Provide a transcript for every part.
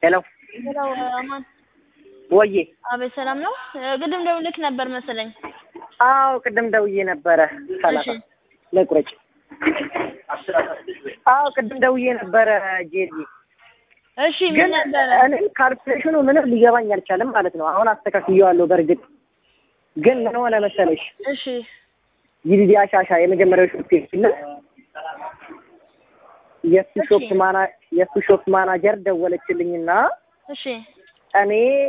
ሄሎ ሄሎ አማን ወይ አቤት ሰላም ነው ቅድም ደውልክ ነበር መሰለኝ አዎ ቅድም ደውዬ ነበር ሰላም ለቁረጭ አዎ ቅድም ደውዬ ነበር ጄዲ እሺ ምን ነበር እኔ ካልኩሌሽኑ ምንም ሊገባኝ አልቻለም ማለት ነው አሁን አስተካክየዋለሁ በርግጥ ግን ምን ሆነ መሰለሽ እሺ ይዲዲያ ሻሻ የመጀመሪያው ሾፕ ይችላል የሱ ሾፕ ማናጀር ደወለችልኝና እሺ እኔ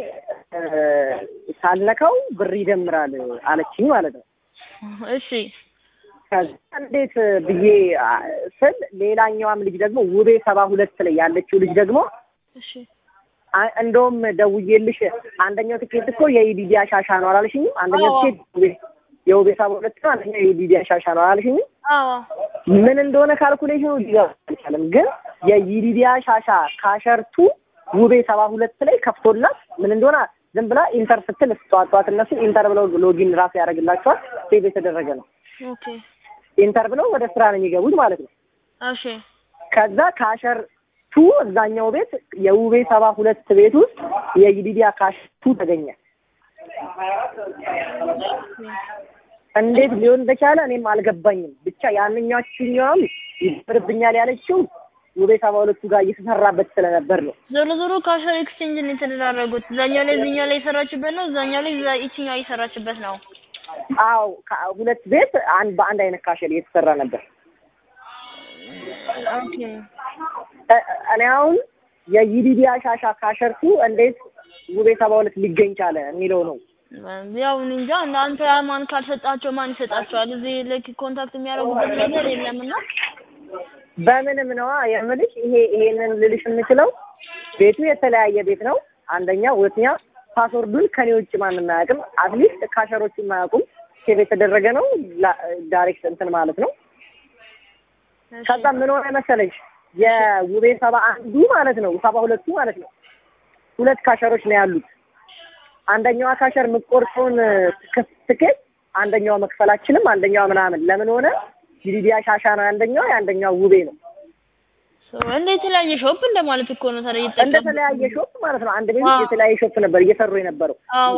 ሳልነካው ብር ይደምራል አለችኝ ማለት ነው እሺ እንዴት ብዬ ስል ሌላኛዋም ልጅ ደግሞ ውቤ 72 ላይ ያለችው ልጅ ደግሞ እሺ እንደውም ደውዬልሽ አንደኛው ትኬት እኮ የኢዲዲያ ሻሻ ነው አላልሽኝም አንደኛው ትኬት የውቤ 72 ነው አንደኛው የኢዲዲያ ሻሻ ነው አላልሽኝም አዎ ምን እንደሆነ ካልኩሌሽኑ ሊገባ አልቻለም ግን የኢዲዲያ ሻሻ ካሸርቱ ውቤ 72 ላይ ከፍቶላት ምን እንደሆነ ዝም ብላ ኢንተር ስትል ጧጧት እነሱ ኢንተር ብለው ሎጊን ራሱ ያደርግላቸዋል ሴቭ የተደረገ ነው ኦኬ ኢንተር ብለው ወደ ስራ ነው የሚገቡት ማለት ነው እሺ ከዛ ካሸርቱ እዛኛው ቤት የውቤ 72 ቤት ውስጥ የኢዲዲያ ካሸርቱ ተገኘ እንዴት ሊሆን እንደቻለ እኔም አልገባኝም ብቻ ያንኛችኛውም ይፈርብኛል ያለችው ውቤ 72 ጋር እየተሰራበት ስለነበር ነው ዞሮ ካሸር ኤክስቼንጅ ነው የተደረጉት እዛኛው ላይ እዚህኛው ላይ የሰራችበት ነው እዛኛው ላይ እዚህኛው እየሰራችበት ነው አዎ ሁለት ቤት በአንድ አይነት ካሸር እየተሰራ ነበር ኦኬ እኔ አሁን የኢዲዲያ ሻሻ ካሸርቱ እንዴት ውቤ 72 ሊገኝ ቻለ የሚለው ነው ያው እንጃ እናንተ ማን ካልሰጣቸው ማን ይሰጣቸዋል እዚህ ለክ ኮንታክት የሚያደርጉበት ነገር የለምና በምንም ነው የምልሽ ይሄንን ልልሽ የምችለው ቤቱ የተለያየ ቤት ነው አንደኛ ሁለተኛ ፓስወርዱን ከኔ ውጭ ማንንም አያውቅም አትሊስት ካሸሮቹን ማያውቁም ሴቭ የተደረገ ነው ዳይሬክት እንትን ማለት ነው ከዛ ምን ሆነ መሰለሽ የውቤ 71 ማለት ነው 72 ማለት ነው ሁለት ካሸሮች ነው ያሉት አንደኛው ካሸር ምቆርጦን ትኬት አንደኛው መክፈላችንም አንደኛው ምናምን ለምን ሆነ ኢዲዲያ ሻሻ ነው አንደኛው ውቤ ነው እንዴት የተለያየ ሾፕ እንደማለት እኮ ነው ታዲያ እንደ ተለያየ ሾፕ ማለት ነው አንድ ቤት የተለያየ ሾፕ ነበር እየሰሩ የነበረው አዎ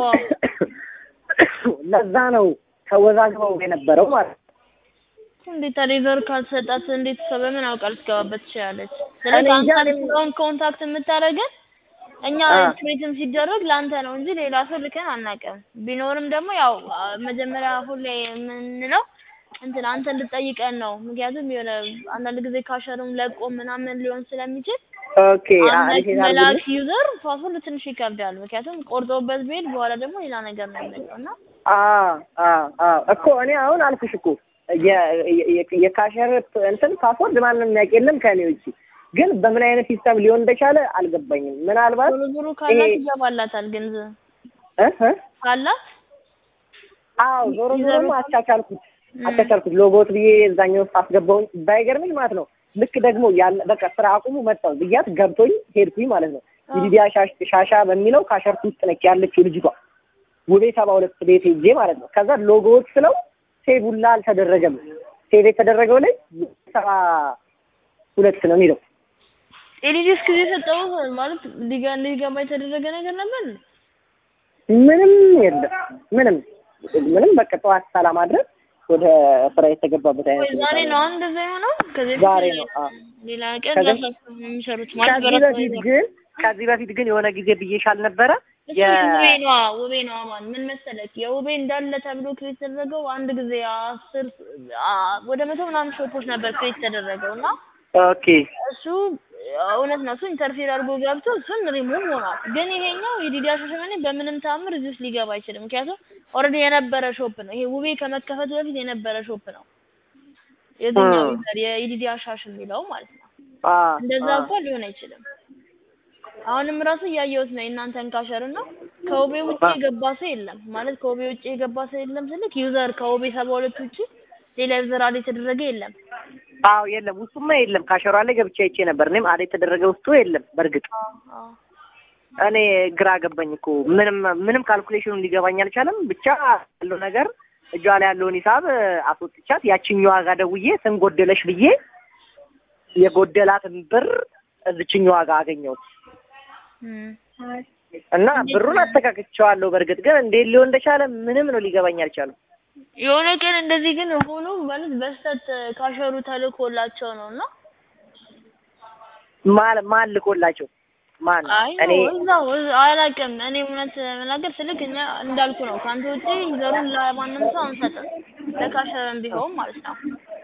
ለዛ ነው ተወዛግበው የነበረው ማለት እንዴት ታዲያ ካልሰጣት እንዴት ሰበምን አውቃል ትገባበት ትችላለች ስለዚህ አንተን ኮንታክት የምታደርገን እኛ ትሬትም ሲደረግ ላንተ ነው እንጂ ሌላ ሰው ልከን አናውቅም ቢኖርም ደግሞ ያው መጀመሪያ ሁሌ የምንለው እንትን አንተ እንድትጠይቀን ነው ምክንያቱም የሆነ አንዳንድ ጊዜ ካሸሩም ለቆ ምናምን ሊሆን ስለሚችል ኦኬ ላክ ዩዘር ፋፉን ትንሽ ይከብዳል ምክንያቱም ቆርጦበት ቤት በኋላ ደግሞ ሌላ ነገር ነው የሚመጣውና እኮ እኔ አሁን አልኩሽ እኮ የካሸር እንትን ፓስወርድ ማንንም የሚያውቅ የለም ከኔ ውጪ ግን በምን አይነት ሲስተም ሊሆን እንደቻለ አልገባኝም ምናልባት ዞሮ ካላት ይገባላታል ግን ካላት ዞሮ አቻቻልኩት ሎጎት ብዬ እዛኛው አስገባውኝ ባይገርምኝ ማለት ነው ልክ ደግሞ ያለ በቃ ስራ አቁሙ መጣው ብያት ገብቶኝ ሄድኩኝ ማለት ነው ኢዲዲያ ሻሻ በሚለው ካሸርቱ ውስጥ ነች ያለችው ልጅቷ ውቤ 72 ቤት ሄጄ ማለት ነው ከዛ ሎጎት ስለው ሴቭ ሁላ አልተደረገም ሴቭ የተደረገው ላይ 72 ነው የሚለው ኤዲዲስ ጊዜ ሰጠው ማለት ሊገባ የተደረገ ነገር ነበር ምንም የለም ምንም በቃ ጠዋት ሰላም አድረስ ወደ ስራ የተገባበት አይነት ዛሬ ነው እንደዛ የሆነው ዛሬ ነው ሌላ ቀን የሚሰሩት ማለት ከዚህ በፊት ግን የሆነ ጊዜ ብዬሻል ነበረ ውቤ ነው ማን ምን መሰለክ የውቤ እንዳለ ተብሎ ክሬት ተደረገው አንድ ጊዜ 10 ወደ 100 ምናምን ሾፖች ነበር ክሬት ተደረገውና ኦኬ እሱ እውነት ነው እሱ ኢንተርፌር አድርጎ ገብቶ እሱን ሪሙቭ ሆኗል ግን ይሄኛው ኢዲዲያ ሻሸመኔ በምንም ታምር እዚህ ውስጥ ሊገባ አይችልም ምክንያቱም ኦልሬዲ የነበረ ሾፕ ነው ይሄ ውቤ ከመከፈቱ በፊት የነበረ ሾፕ ነው የዚህኛው የኢዲዲያ ሻሽ የሚለው ማለት ነው እንደዛ እንኳን ሊሆን አይችልም አሁንም ራሱ እያየሁት ነው እናንተን ካሸርና ከውቤ ውጪ የገባ ሰው የለም ማለት ከውቤ ውጪ የገባ ሰው የለም ስልክ ዩዘር ከውቤ 72 ውጪ ሌላ ዩዘር አለ የተደረገ የለም የለም ውስጡማ የለም ካሸሯ ላይ ገብቼ አይቼ ነበር እኔም አለ የተደረገ ውስጡ የለም በርግጥ እኔ ግራ ገባኝ እኮ ምንም ካልኩሌሽኑን ሊገባኝ አልቻለም ብቻ ያለው ነገር እጇ ላይ ያለውን ሂሳብ አስወጥቻት ያቺኛዋ ጋር ደውዬ ስንጎደለሽ ብዬ የጎደላትን ብር እዚችኛዋ ጋር አገኘሁት እና ብሩን አስተካክቸዋለሁ። በርግጥ ግን እንዴት ሊሆን እንደቻለ ምንም ነው ሊገባኝ አልቻለም። የሆነ ቀን እንደዚህ ግን ሆኖ ማለት በስተት ካሸሩ ተልኮላቸው ነውና ማን ልኮላቸው ማን እኔ አላውቅም። እኔ እውነት መናገር ስልክ እኛ እንዳልኩ ነው ካንተ ውጪ ዘሩን ለማንም ሰው አንሰጥም፣ ለካሸረም ቢሆን ማለት ነው።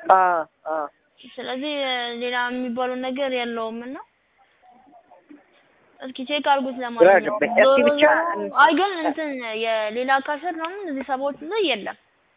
ስለዚህ ሌላ የሚባለው ነገር የለውምና እስኪ ቼክ አድርጉት ለማለት ነው። አይ ግን እንትን የሌላ ካሸር ነው እዚህ ሰቦች ላይ የለም።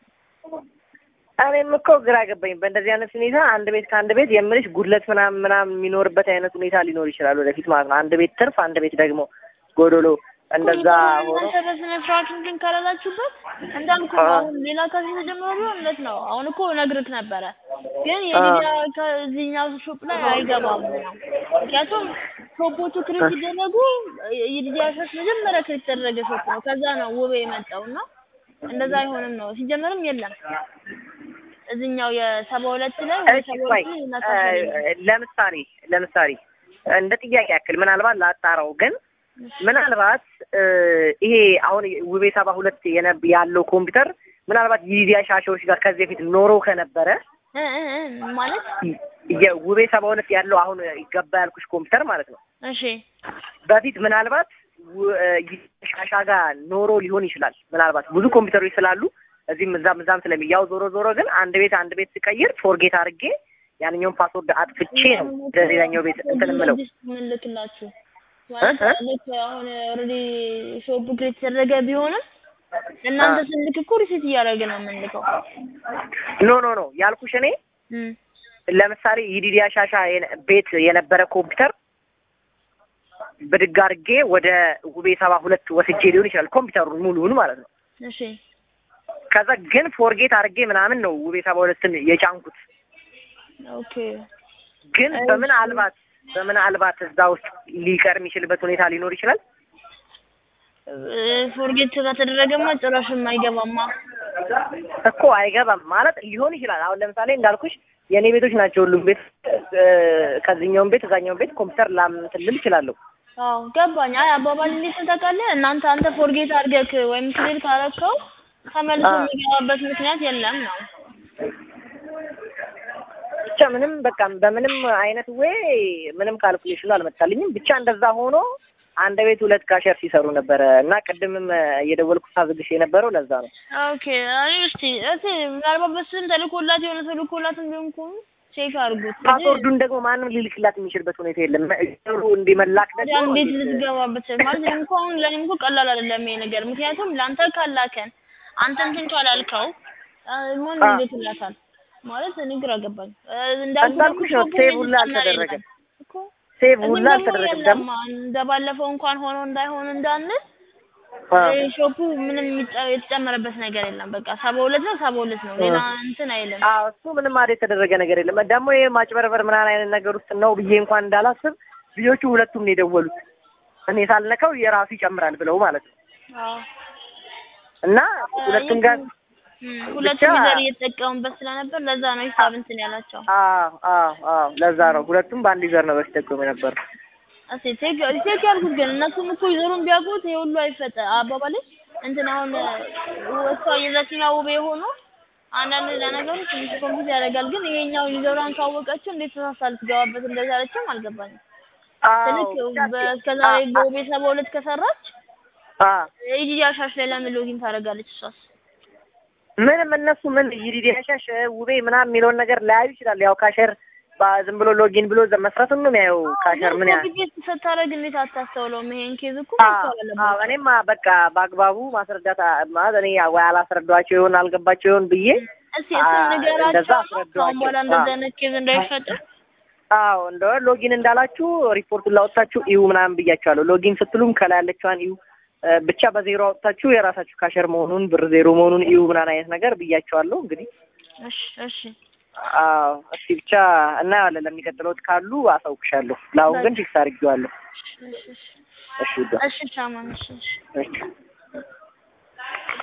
እኔም እኮ ግራ ገባኝ። በእንደዚህ አይነት ሁኔታ አንድ ቤት ከአንድ ቤት የምልሽ ጉድለት ምናምን የሚኖርበት አይነት ሁኔታ ሊኖር ይችላል ወደፊት ማለት ነው። አንድ ቤት ትርፍ፣ አንድ ቤት ደግሞ ጎዶሎ እንደዛ ሆኖ በስነ ስርዓት እንትን ካላላችሁበት እንዳልኩ አሁን ሌላ ካሽ ተጀምሮ እውነት ነው። አሁን እኮ ነግርክ ነበረ ግን የሊዲያ ከዚህኛው ሾፕ ላይ አይገባም ነው። ምክንያቱም ሾፖቹ ክሬት ሲደረጉ የሊዲያ ሾፕ መጀመሪያ ክሬት ተደረገ ሾፕ ነው። ከዛ ነው ውቤ የመጣውና እንደዛ አይሆንም ነው። ሲጀመርም የለም እዚህኛው የ72 ላይ ወይ 72 ለምሳሌ እንደ ጥያቄ ያክል ምናልባት ላጣራው ግን ምናልባት ይሄ አሁን ውቤ 72 ያለው ኮምፒውተር ምናልባት የሊዲያ ሻሾች ጋር ከዚህ በፊት ኖሮ ከነበረ ማለት የውቤ 72 ያለው አሁን ይገባ ያልኩሽ ኮምፒውተር ማለት ነው። እሺ በፊት ምናልባት ሻሻ ጋር ኖሮ ሊሆን ይችላል። ምናልባት ብዙ ኮምፒውተሮች ስላሉ እዚህም እዛም ስለሚያው ዞሮ ግን አንድ ቤት ስቀይር ፎርጌት አድርጌ ያንኛውን ፓስወርድ አጥፍቼ ነው ለሌላኛው ቤት እንትን የምለው ምልክላችሁ ማለት አሁን ኦልሬዲ ሾፕ ክሬት ተደረገ ቢሆንም እናንተ ስልክ እኮ ሪሴት እያደረገ ነው የምንልከው። ኖ ያልኩሽ እኔ ለምሳሌ የሊዲያ ሻሻ ቤት የነበረ ኮምፒውተር ብድግ አድርጌ ወደ ውቤ 72 ወስጄ ሊሆን ይችላል ኮምፒውተሩን ሙሉውን ማለት ነው። እሺ ከዛ ግን ፎርጌት አድርጌ ምናምን ነው ውቤ 72ን የጫንኩት። ኦኬ ግን በምናልባት እዛ ውስጥ ሊቀር የሚችልበት ሁኔታ ሊኖር ይችላል። ፎርጌት ከተደረገማ ጭራሽም አይገባማ እኮ አይገባም ማለት ሊሆን ይችላል። አሁን ለምሳሌ እንዳልኩሽ የኔ ቤቶች ናቸው ሁሉም ቤት ከዚህኛውም ቤት እዛኛውም ቤት ኮምፒውተር ላምትልል ይችላልው። አዎ ገባኝ። አይ አባባል እንዴት ተታውቃለህ? አንተ ፎርጌት አድርገህ ወይም ክሊር ካረከው ተመልሶ የሚገባበት ምክንያት የለም ነው። ብቻ ምንም በቃ በምንም አይነት ወይ ምንም ካልኩሌሽን አልመጣልኝም። ብቻ እንደዛ ሆኖ አንድ ቤት ሁለት ካሸር ሲሰሩ ነበር እና ቅድምም እየደወልኩ ሳዝግሽ የነበረው ለዛ ነው። ኦኬ አይ እስቲ ምናልባት በስም ተልኮላት የሆነ ተልኮላት እንደሆንኩ ቼክ አድርጉት። ፓስወርዱን ደግሞ ማንም ሊልክላት የሚችልበት ሁኔታ የለም። እሩ እንዲመላክ ደግሞ እንዴት ልትገባበት ማለት እንኳን ለኔም እኮ ቀላል አይደለም ይሄ ነገር። ምክንያቱም ላንተ ካላከን አንተ እንትን ካላልከው ምን ይልክላታል ማለት እኔ ግራ ገባኝ። እንዳልኩሽ ነው ሴቭ ሁላ አልተደረገም እኮ ሴቭ ሁላ አልተደረገም። ደግሞ እንደባለፈው እንኳን ሆኖ እንዳይሆን እንዳንል ሾፑ ምንም የተጨመረበት ነገር የለም። በቃ 72 ነው ሌላ እንትን አይደለም። እሱ ምንም አይደል የተደረገ ነገር የለም። ደግሞ ይሄ ማጭበርበር ምናምን አይነት ነገር ውስጥ ነው ብዬ እንኳን እንዳላስብ ልጆቹ ሁለቱም ነው የደወሉት እኔ ሳልነካው የራሱ ይጨምራል ብለው ማለት ነው። እና ሁለቱም ጋር ሁለቱም ዘር እየተጠቀሙበት ስለነበር ለዛ ነው ሂሳብ እንትን ያላቸው። ለዛ ነው ሁለቱም በአንድ ዘር ነው በስተቀሙ ነበር። ቼክ ያልኩት ግን እነሱም እኮ ይዘሩን ቢያውቁት ይሄ ሁሉ አይፈጠ አባባሌ እንትን አሁን ወጣ የዛችኛው ውቤ ሆኖ አንዳንድ ለነገሩ ትንሽ ኮምፒውተር ያደርጋል። ግን ይሄኛው ይዘሩን ካወቀችው እንዴት ተሳሳል ትገባበት እንደዛ አለችም አልገባኝም። ትልቅ በስከዛሬ በውቤ 72 ከሰራች የሊዲያ ሻሽ ላይ ለምን ሎጊን ታደርጋለች? እሷስ ምንም እነሱ ምን የሊዲያ ሻሽ ውቤ ምናምን የሚለውን ነገር ላያዩ ይችላል። ያው ካሸር ዝም ብሎ ሎጊን ብሎ መስራቱን ነው የሚያየው። ካሸር ምን ያ ቢት ተታረግ እንዴት አታስተውለውም? ይሄን ኬዝ እኮ እኔማ በቃ በአግባቡ ማስረዳት ማለት እኔ ወይ አላስረዳቸው ይሆን አልገባቸው ይሆን ብዬ እስቲ እንደዛ አስረዳቸው በኋላ እንደዛ አይነት ኬዝ እንዳይፈጠር። እንደው ሎጊን እንዳላችሁ ሪፖርቱን ላወጣችሁ እዩ ምናምን ብያችኋለሁ። ሎጊን ስትሉም ከላይ ያለችዋን እዩ ብቻ በዜሮ አወጣችሁ የራሳችሁ ካሸር መሆኑን ብር ዜሮ መሆኑን እዩ ምናምን አይነት ነገር ብያችኋለሁ። እንግዲህ እሺ እስቲ ብቻ እናያለን። ለሚቀጥለው ካሉ አሳውቅሻለሁ። ለአሁን ግን ፊክስ አድርጌዋለሁ። እሺ እሺ ታማኝ እሺ